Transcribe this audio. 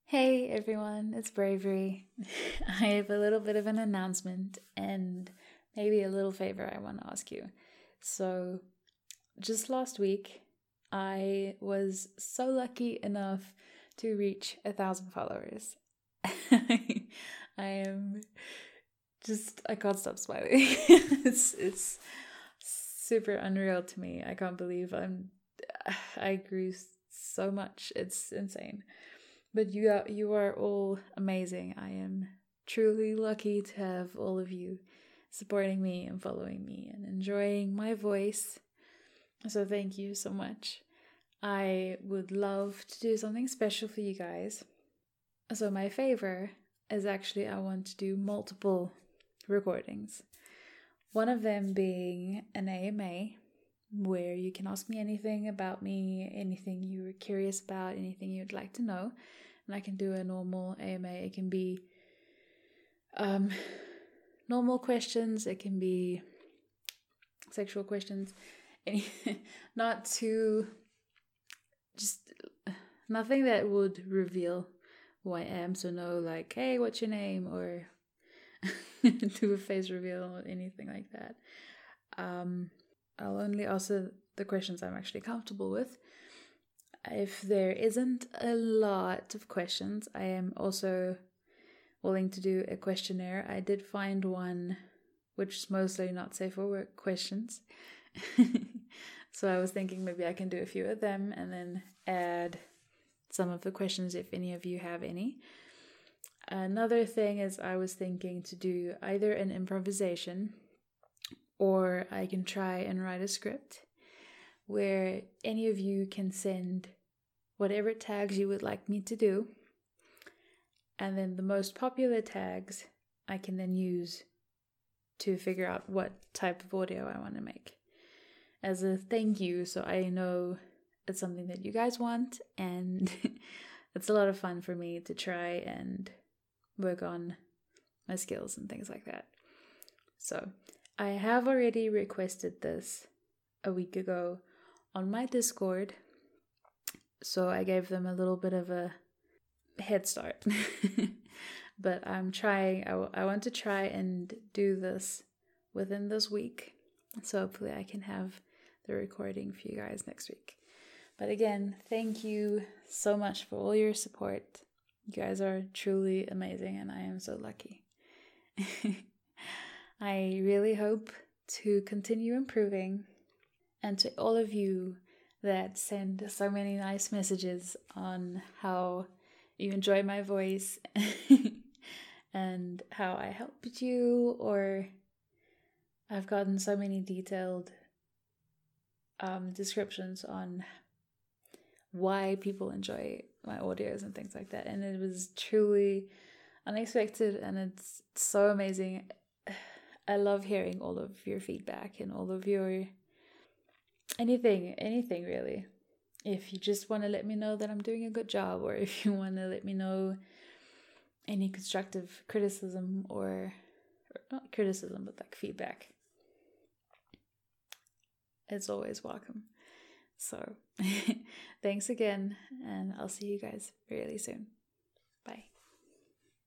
Hey everyone, it's Bravery. I have a little bit of an announcement and maybe a little favor I want to ask you. So, just last week, I was so lucky enough to reach 1,000 followers. I am I can't stop smiling. it's super unreal to me. I can't believe I grew so much. It's insane. But you are all amazing. I am truly lucky to have all of you supporting me and following me and enjoying my voice. So thank you so much. I would love to do something special for you guys. So my favor is actually I want to do multiple recordings. One of them being an AMA where you can ask me anything about me, anything you were curious about, anything you'd like to know. And I can do a normal AMA. It can be normal questions. It can be sexual questions. Not too, just nothing that would reveal who I am. So no like, hey, what's your name? Or do a face reveal or anything like that. I'll only answer the questions I'm actually comfortable with. If there isn't a lot of questions, I am also willing to do a questionnaire. I did find one which is mostly not safe for work questions. So I was thinking maybe I can do a few of them and then add some of the questions if any of you have any. Another thing is I was thinking to do either an improvisation or I can try and write a script where any of you can send whatever tags you would like me to do. And then the most popular tags I can then use to figure out what type of audio I want to make as a thank you, so I know it's something that you guys want, and it's a lot of fun for me to try and work on my skills and things like that. So I have already requested this a week ago on my Discord, so I gave them a little bit of a head start. But I'm trying, I want to try and do this within this week. So hopefully I can have the recording for you guys next week. But again, thank you so much for all your support. You guys are truly amazing and I am so lucky. I really hope to continue improving. And to all of you that send so many nice messages on how you enjoy my voice and how I helped you, or I've gotten so many detailed descriptions on why people enjoy my audios and things like that, and it was truly unexpected and it's so amazing. I love hearing all of your feedback and all of your anything really. If you just want to let me know that I'm doing a good job, or if you want to let me know any constructive criticism or not criticism, but like feedback, it's always welcome. So thanks again, and I'll see you guys really soon.